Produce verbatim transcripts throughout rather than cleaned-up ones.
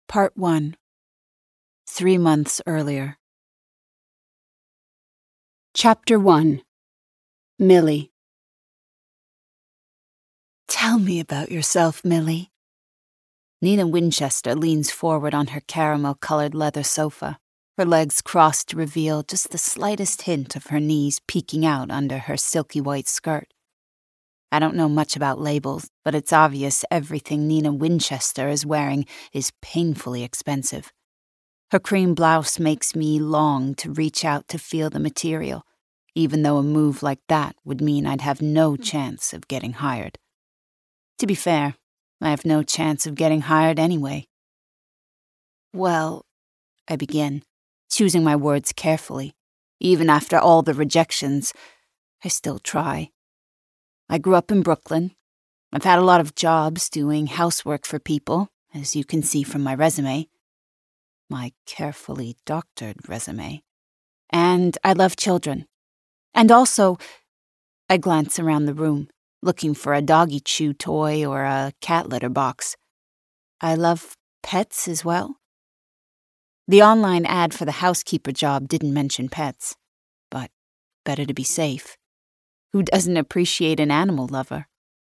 Part one. Three months earlier. Chapter one. Millie. Tell me about yourself, Millie. Nina Winchester leans forward on her caramel-colored leather sofa, her legs crossed to reveal just the slightest hint of her knees peeking out under her silky white skirt. I don't know much about labels, but it's obvious everything Nina Winchester is wearing is painfully expensive. Her cream blouse makes me long to reach out to feel the material, even though a move like that would mean I'd have no chance of getting hired. To be fair, I have no chance of getting hired anyway. Well, I begin, choosing my words carefully. Even after all the rejections, I still try. I grew up in Brooklyn. I've had a lot of jobs doing housework for people, as you can see from my resume. My carefully doctored resume. And I love children. And also, I glance around the room, looking for a doggy chew toy or a cat litter box. I love pets as well. The online ad for the housekeeper job didn't mention pets, but better to be safe. Who doesn't appreciate an animal lover?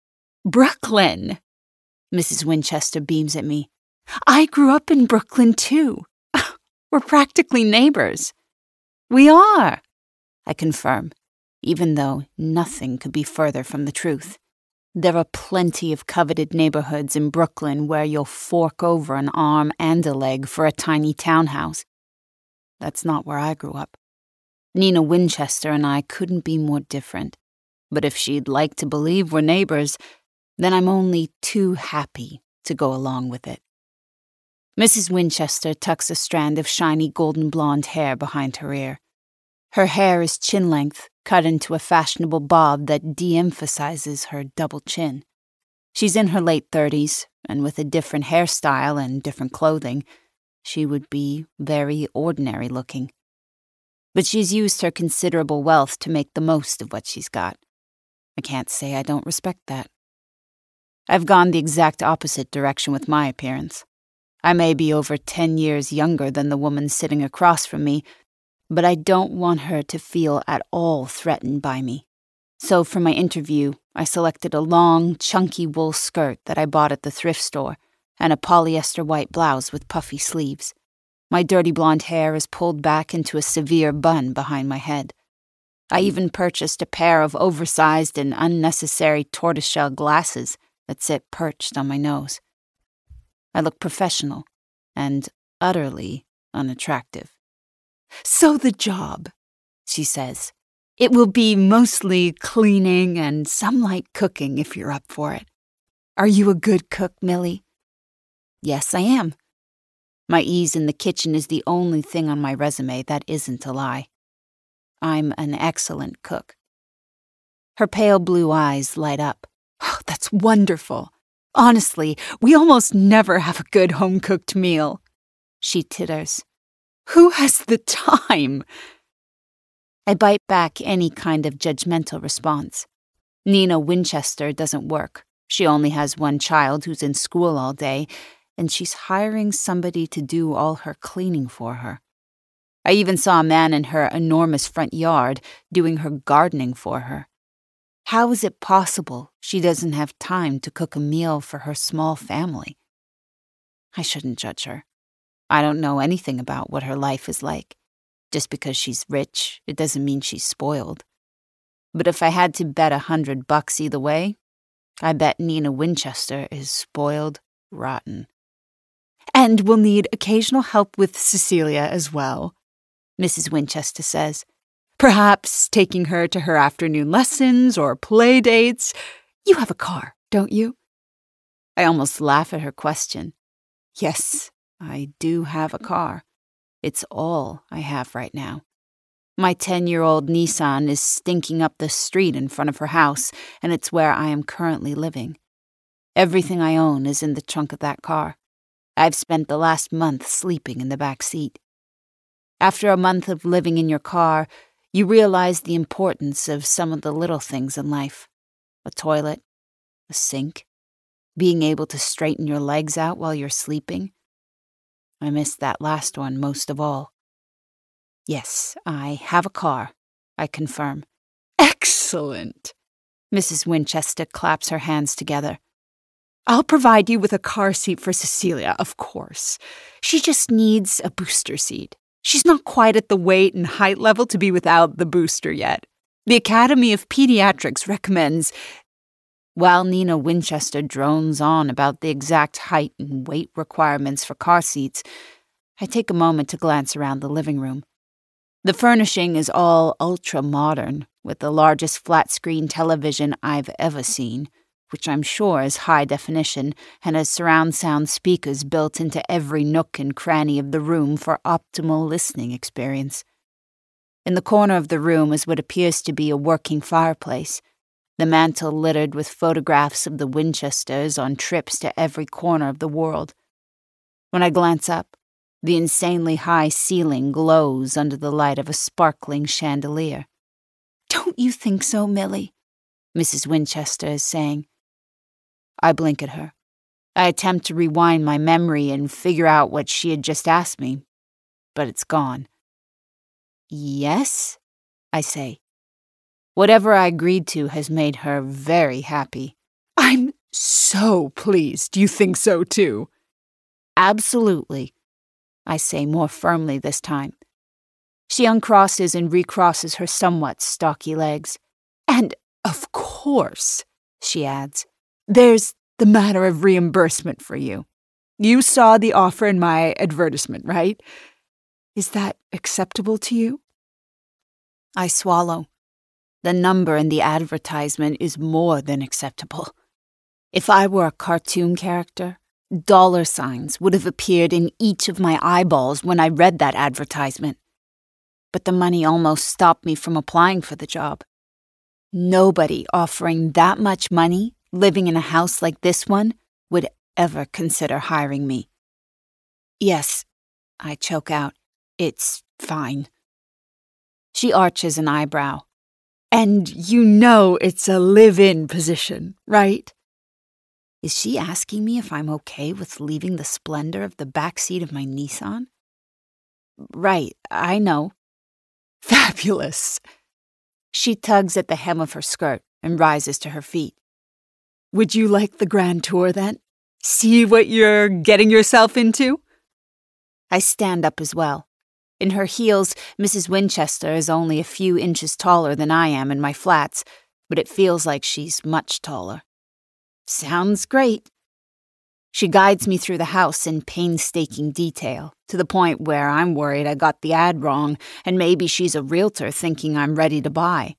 Brooklyn! Missus Winchester beams at me. I grew up in Brooklyn, too. We're practically neighbors. We are, I confirm, even though nothing could be further from the truth. There are plenty of coveted neighborhoods in Brooklyn where you'll fork over an arm and a leg for a tiny townhouse. That's not where I grew up. Nina Winchester and I couldn't be more different. But if she'd like to believe we're neighbors, then I'm only too happy to go along with it. Missus Winchester tucks a strand of shiny golden blonde hair behind her ear. Her hair is chin-length, cut into a fashionable bob that de-emphasizes her double chin. She's in her late thirties, and with a different hairstyle and different clothing, she would be very ordinary looking. But she's used her considerable wealth to make the most of what she's got. I can't say I don't respect that. I've gone the exact opposite direction with my appearance. I may be over ten years younger than the woman sitting across from me, but I don't want her to feel at all threatened by me. So for my interview, I selected a long, chunky wool skirt that I bought at the thrift store and a polyester white blouse with puffy sleeves. My dirty blonde hair is pulled back into a severe bun behind my head. I even purchased a pair of oversized and unnecessary tortoiseshell glasses that sit perched on my nose. I look professional and utterly unattractive. So the job, she says. It will be mostly cleaning and some light cooking if you're up for it. Are you a good cook, Millie? Yes, I am. My ease in the kitchen is the only thing on my resume that isn't a lie. I'm an excellent cook. Her pale blue eyes light up. Oh, that's wonderful. Honestly, we almost never have a good home-cooked meal. She titters. Who has the time? I bite back any kind of judgmental response. Nina Winchester doesn't work. She only has one child who's in school all day, and she's hiring somebody to do all her cleaning for her. I even saw a man in her enormous front yard doing her gardening for her. How is it possible she doesn't have time to cook a meal for her small family? I shouldn't judge her. I don't know anything about what her life is like. Just because she's rich, it doesn't mean she's spoiled. But if I had to bet a hundred bucks either way, I bet Nina Winchester is spoiled rotten. And we'll need occasional help with Cecilia as well, Missus Winchester says. Perhaps taking her to her afternoon lessons or play dates. You have a car, don't you? I almost laugh at her question. Yes, I do have a car. It's all I have right now. My ten-year-old Nissan is stinking up the street in front of her house, and it's where I am currently living. Everything I own is in the trunk of that car. I've spent the last month sleeping in the back seat. After a month of living in your car, you realize the importance of some of the little things in life. A toilet, a sink, being able to straighten your legs out while you're sleeping. I missed that last one most of all. Yes, I have a car, I confirm. Excellent! Missus Winchester claps her hands together. I'll provide you with a car seat for Cecilia, of course. She just needs a booster seat. She's not quite at the weight and height level to be without the booster yet. The Academy of Pediatrics recommends... While Nina Winchester drones on about the exact height and weight requirements for car seats, I take a moment to glance around the living room. The furnishing is all ultra-modern, with the largest flat-screen television I've ever seen, which I'm sure is high definition and has surround sound speakers built into every nook and cranny of the room for optimal listening experience. In the corner of the room is what appears to be a working fireplace, the mantel littered with photographs of the Winchesters on trips to every corner of the world. When I glance up, the insanely high ceiling glows under the light of a sparkling chandelier. Don't you think so, Millie? Missus Winchester is saying. I blink at her. I attempt to rewind my memory and figure out what she had just asked me, but it's gone. Yes, I say. Whatever I agreed to has made her very happy. I'm so pleased you think so too. Absolutely, I say more firmly this time. She uncrosses and recrosses her somewhat stocky legs. And, of course, she adds, there's the matter of reimbursement for you. You saw the offer in my advertisement, right? Is that acceptable to you? I swallow. The number in the advertisement is more than acceptable. If I were a cartoon character, dollar signs would have appeared in each of my eyeballs when I read that advertisement. But the money almost stopped me from applying for the job. Nobody offering that much money, living in a house like this one, would ever consider hiring me. Yes, I choke out. It's fine. She arches an eyebrow. And you know it's a live-in position, right? Is she asking me if I'm okay with leaving the splendor of the back seat of my Nissan? Right, I know. Fabulous. She tugs at the hem of her skirt and rises to her feet. Would you like the grand tour then? See what you're getting yourself into? I stand up as well. In her heels, Missus Winchester is only a few inches taller than I am in my flats, but it feels like she's much taller. Sounds great. She guides me through the house in painstaking detail, to the point where I'm worried I got the ad wrong, and maybe she's a realtor thinking I'm ready to buy.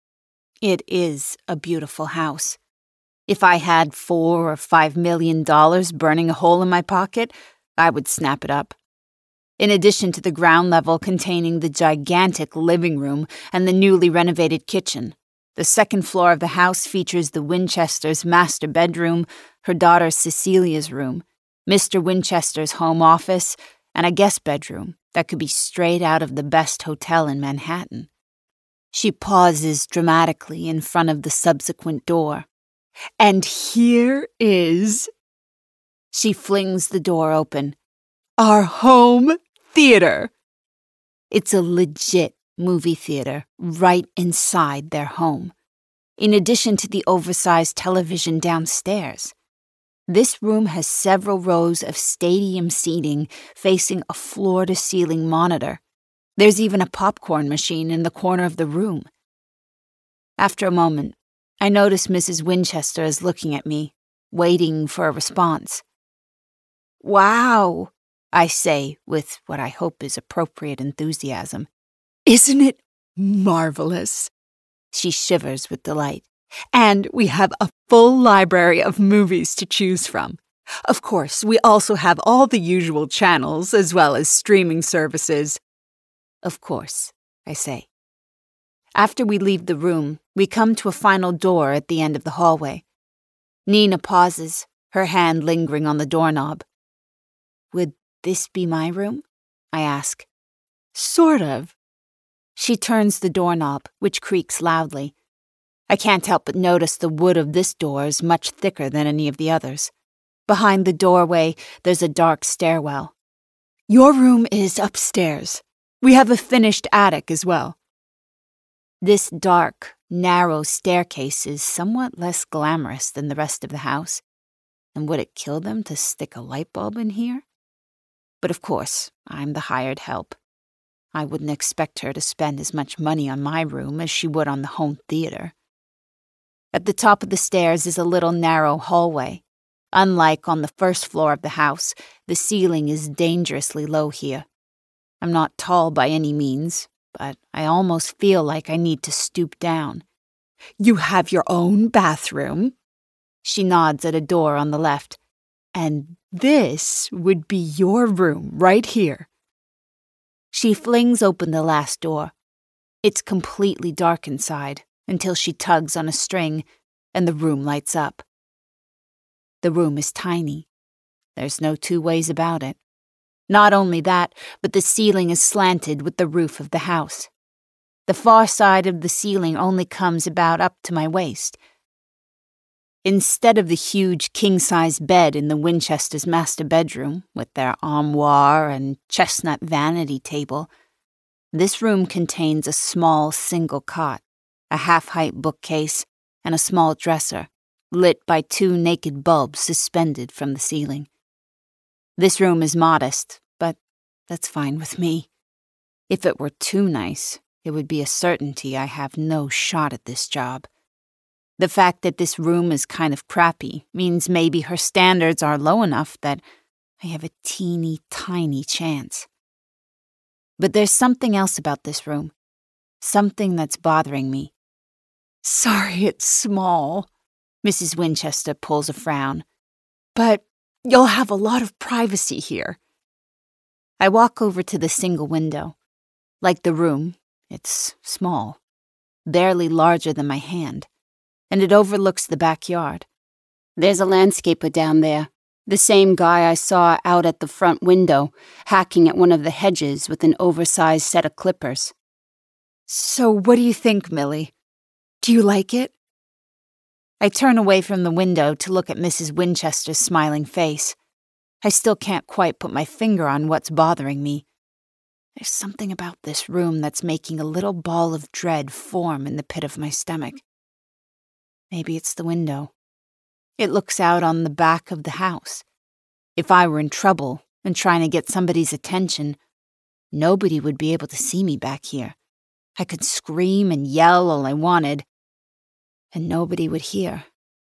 It is a beautiful house. If I had four or five million dollars burning a hole in my pocket, I would snap it up. In addition to the ground level containing the gigantic living room and the newly renovated kitchen, the second floor of the house features the Winchesters' master bedroom, her daughter Cecilia's room, Mister Winchester's home office, and a guest bedroom that could be straight out of the best hotel in Manhattan. She pauses dramatically in front of the subsequent door. And here is... She flings the door open. Our home theater. It's a legit movie theater right inside their home, in addition to the oversized television downstairs. This room has several rows of stadium seating facing a floor-to-ceiling monitor. There's even a popcorn machine in the corner of the room. After a moment, I notice Missus Winchester is looking at me, waiting for a response. Wow, I say with what I hope is appropriate enthusiasm. Isn't it marvelous? She shivers with delight. And we have a full library of movies to choose from. Of course, we also have all the usual channels as well as streaming services. Of course, I say. After we leave the room, we come to a final door at the end of the hallway. Nina pauses, her hand lingering on the doorknob. Would this be my room? I ask. Sort of. She turns the doorknob, which creaks loudly. I can't help but notice the wood of this door is much thicker than any of the others. Behind the doorway, there's a dark stairwell. Your room is upstairs. We have a finished attic as well. This dark, narrow staircase is somewhat less glamorous than the rest of the house. And would it kill them to stick a light bulb in here? But of course, I'm the hired help. I wouldn't expect her to spend as much money on my room as she would on the home theater. At the top of the stairs is a little narrow hallway. Unlike on the first floor of the house, the ceiling is dangerously low here. I'm not tall by any means, but I almost feel like I need to stoop down. You have your own bathroom? She nods at a door on the left. And this would be your room right here. She flings open the last door. It's completely dark inside until she tugs on a string and the room lights up. The room is tiny. There's no two ways about it. Not only that, but the ceiling is slanted with the roof of the house. The far side of the ceiling only comes about up to my waist. Instead of the huge king-size bed in the Winchesters' master bedroom, with their armoire and chestnut vanity table, this room contains a small single cot, a half-height bookcase, and a small dresser, lit by two naked bulbs suspended from the ceiling. This room is modest, but that's fine with me. If it were too nice, it would be a certainty I have no shot at this job. The fact that this room is kind of crappy means maybe her standards are low enough that I have a teeny tiny chance. But there's something else about this room, something that's bothering me. Sorry it's small, Missus Winchester pulls a frown, but you'll have a lot of privacy here. I walk over to the single window. Like the room, it's small, barely larger than my hand, and it overlooks the backyard. There's a landscaper down there, the same guy I saw out at the front window, hacking at one of the hedges with an oversized set of clippers. So what do you think, Millie? Do you like it? I turn away from the window to look at Missus Winchester's smiling face. I still can't quite put my finger on what's bothering me. There's something about this room that's making a little ball of dread form in the pit of my stomach. Maybe it's the window. It looks out on the back of the house. If I were in trouble and trying to get somebody's attention, nobody would be able to see me back here. I could scream and yell all I wanted, and nobody would hear.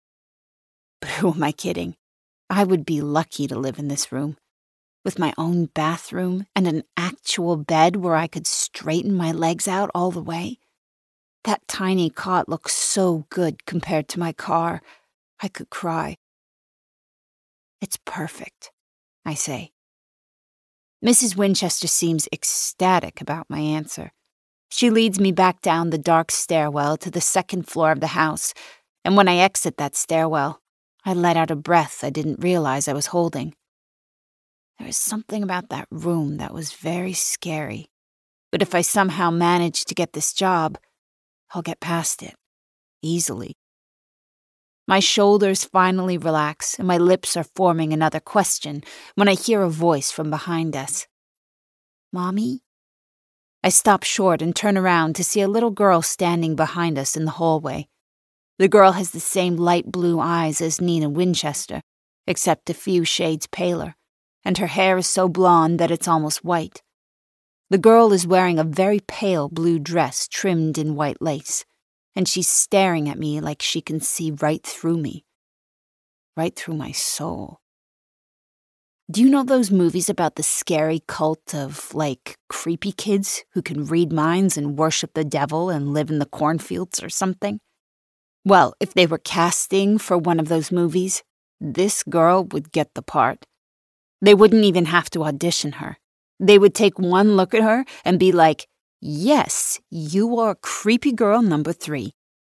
But who am I kidding? I would be lucky to live in this room, with my own bathroom and an actual bed where I could straighten my legs out all the way. That tiny cot looks so good compared to my car. I could cry. It's perfect, I say. Missus Winchester seems ecstatic about my answer. She leads me back down the dark stairwell to the second floor of the house, and when I exit that stairwell, I let out a breath I didn't realize I was holding. There was something about that room that was very scary, but if I somehow manage to get this job, I'll get past it, easily. My shoulders finally relax and my lips are forming another question when I hear a voice from behind us. Mommy? I stop short and turn around to see a little girl standing behind us in the hallway. The girl has the same light blue eyes as Nina Winchester, except a few shades paler, and her hair is so blonde that it's almost white. The girl is wearing a very pale blue dress trimmed in white lace, and she's staring at me like she can see right through me. Right through my soul. Do you know those movies about the scary cult of, like, creepy kids who can read minds and worship the devil and live in the cornfields or something? Well, if they were casting for one of those movies, this girl would get the part. They wouldn't even have to audition her. They would take one look at her and be like, yes, you are creepy girl number three.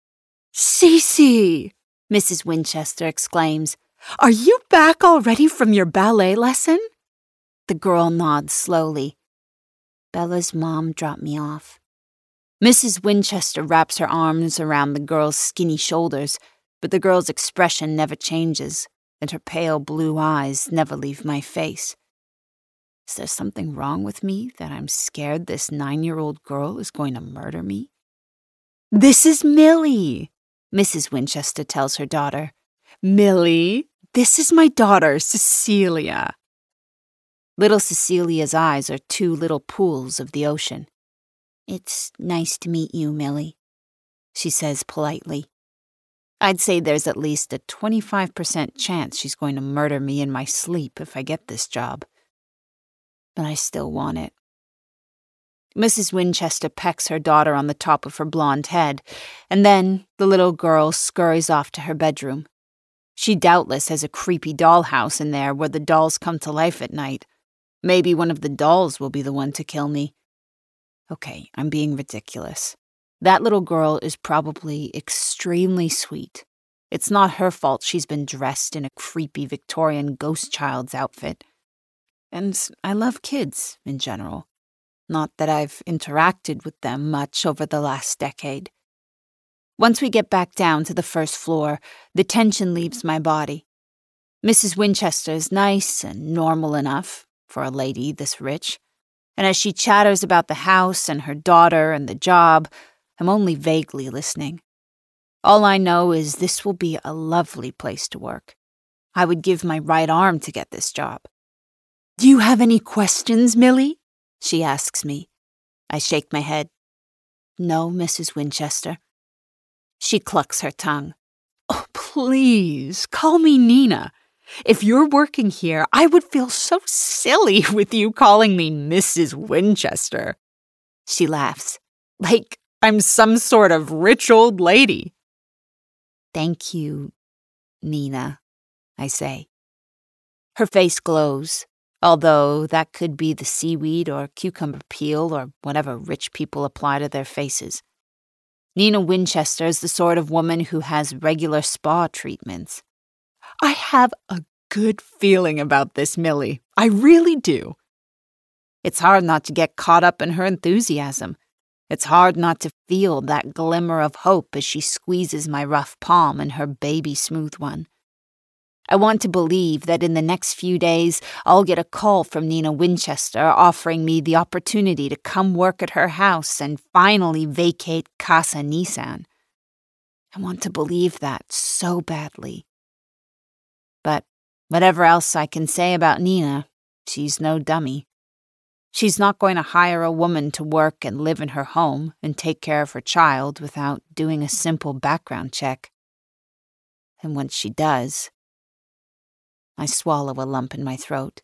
Cece, Missus Winchester exclaims, are you back already from your ballet lesson? The girl nods slowly. Bella's mom dropped me off. Missus Winchester wraps her arms around the girl's skinny shoulders, but the girl's expression never changes, and her pale blue eyes never leave my face. Is there something wrong with me that I'm scared this nine-year-old girl is going to murder me? "This is Millie," Missus Winchester tells her daughter. "Millie, this is my daughter, Cecilia." Little Cecilia's eyes are two little pools of the ocean. "It's nice to meet you, Millie," she says politely. I'd say there's at least a twenty-five percent chance she's going to murder me in my sleep if I get this job. But I still want it. Missus Winchester pecks her daughter on the top of her blonde head, and then the little girl scurries off to her bedroom. She doubtless has a creepy dollhouse in there where the dolls come to life at night. Maybe one of the dolls will be the one to kill me. Okay, I'm being ridiculous. That little girl is probably extremely sweet. It's not her fault she's been dressed in a creepy Victorian ghost child's outfit. And I love kids in general. Not that I've interacted with them much over the last decade. Once we get back down to the first floor, the tension leaves my body. Missus Winchester is nice and normal enough for a lady this rich, and as she chatters about the house and her daughter and the job, I'm only vaguely listening. All I know is this will be a lovely place to work. I would give my right arm to get this job. "Do you have any questions, Millie?" she asks me. I shake my head. "No, Missus Winchester." She clucks her tongue. "Oh, please, call me Nina. If you're working here, I would feel so silly with you calling me Missus Winchester." She laughs, like I'm some sort of rich old lady. "Thank you, Nina," I say. Her face glows, although that could be the seaweed or cucumber peel or whatever rich people apply to their faces. Nina Winchester is the sort of woman who has regular spa treatments. "I have a good feeling about this, Millie. I really do." It's hard not to get caught up in her enthusiasm. It's hard not to feel that glimmer of hope as she squeezes my rough palm in her baby-smooth one. I want to believe that in the next few days, I'll get a call from Nina Winchester offering me the opportunity to come work at her house and finally vacate Casa Nissan. I want to believe that so badly. But whatever else I can say about Nina, she's no dummy. She's not going to hire a woman to work and live in her home and take care of her child without doing a simple background check. And once she does, I swallow a lump in my throat.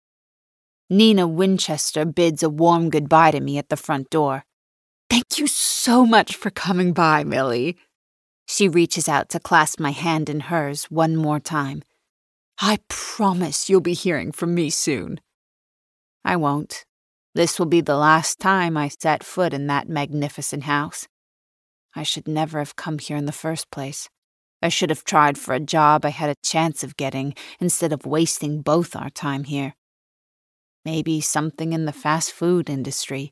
Nina Winchester bids a warm goodbye to me at the front door. "Thank you so much for coming by, Millie." She reaches out to clasp my hand in hers one more time. "I promise you'll be hearing from me soon." I won't. This will be the last time I set foot in that magnificent house. I should never have come here in the first place. I should have tried for a job I had a chance of getting instead of wasting both our time here. Maybe something in the fast food industry.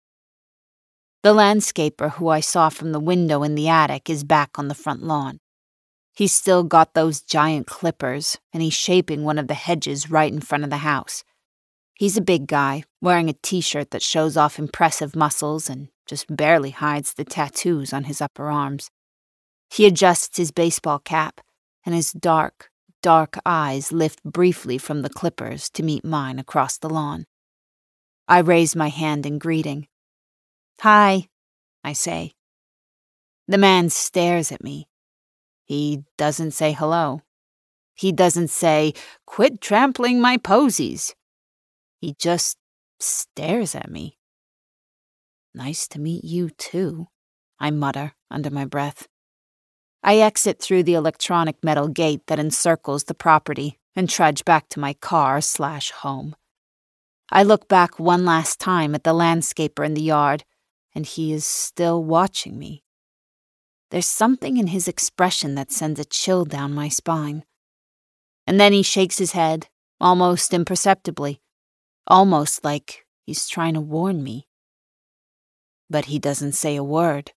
The landscaper who I saw from the window in the attic is back on the front lawn. He's still got those giant clippers, and he's shaping one of the hedges right in front of the house. He's a big guy, wearing a t-shirt that shows off impressive muscles and just barely hides the tattoos on his upper arms. He adjusts his baseball cap, and his dark, dark eyes lift briefly from the clippers to meet mine across the lawn. I raise my hand in greeting. "Hi," I say. The man stares at me. He doesn't say hello. He doesn't say, "Quit trampling my posies." He just stares at me. "Nice to meet you, too," I mutter under my breath. I exit through the electronic metal gate that encircles the property and trudge back to my car slash home. I look back one last time at the landscaper in the yard, and he is still watching me. There's something in his expression that sends a chill down my spine. And then he shakes his head, almost imperceptibly, almost like he's trying to warn me. But he doesn't say a word.